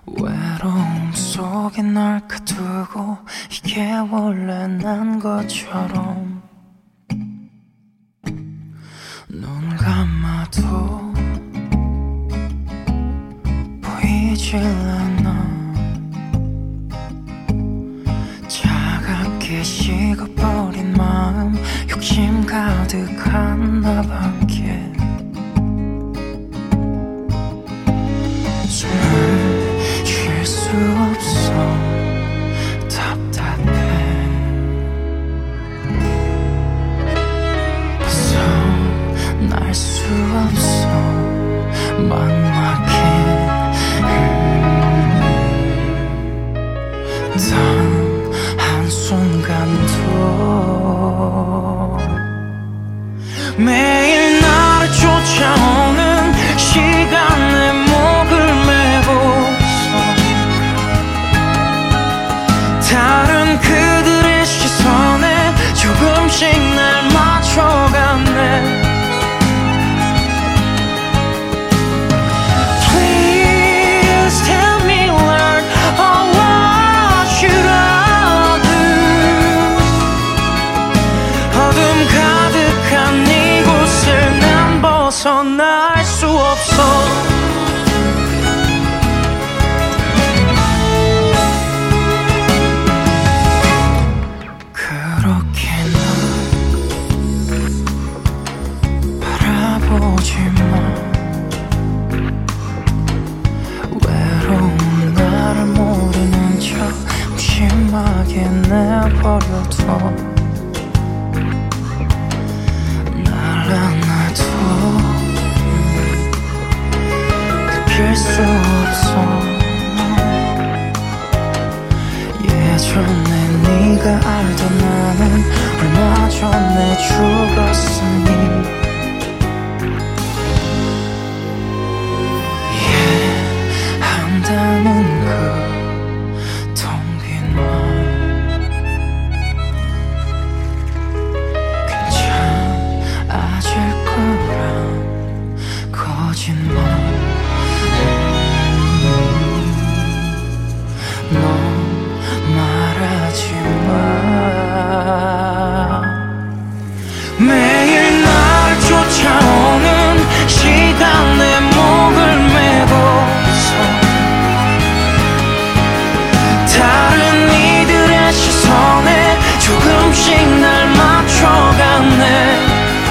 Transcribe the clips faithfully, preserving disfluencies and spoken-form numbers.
외로움 속에 널 가두고 이게 원래 난 것처럼 눈 감아도 보이질 않아. 차갑게 식어버린 마음 욕심 가득한 나밖에 숨을 쉴 수 없어. 답답해. 벗어날 수 없어. 막막해. 단 한순간도 매일 나를 쫓아오는 시간에 목을 매고서 다른 그들의 시선에 조금씩 날 맞춰가네. Please tell me Lord, oh what should I do. 어둠 가득한 이곳을 난 벗어날 수 없어. 그렇게 날 바라보지 마. 외로운 나를 모르는 척 무심하게 내버려둬. 날 안아도 느낄 수 없어. 예전에 네가 알던 나는 얼마 전에 죽었으니 이해한다는 그 텅 빈 맘. 괜찮아질 거란 거짓말. 너 말하지 마. 매일 날 쫓아오는 시간에 목을 매고서 다른 이들의 시선에 조금씩 날 맞춰가네.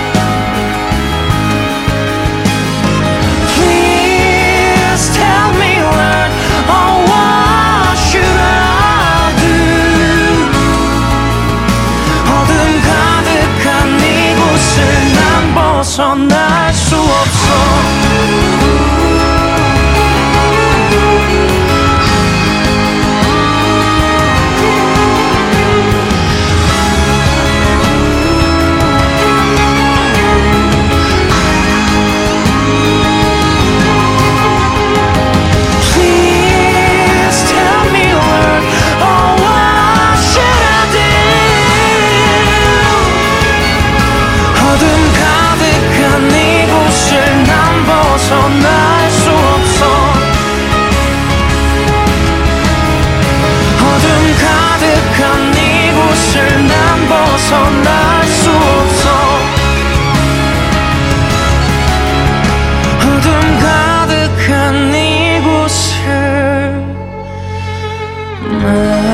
Please tell me Lord, oh what should I do. 어둠 가득한 이곳을 난 벗어날 수 없어. 벗어날 수 없어. 어둠 가득한 이곳을 난 벗어날 수 없어. 어둠 가득한 이곳을 난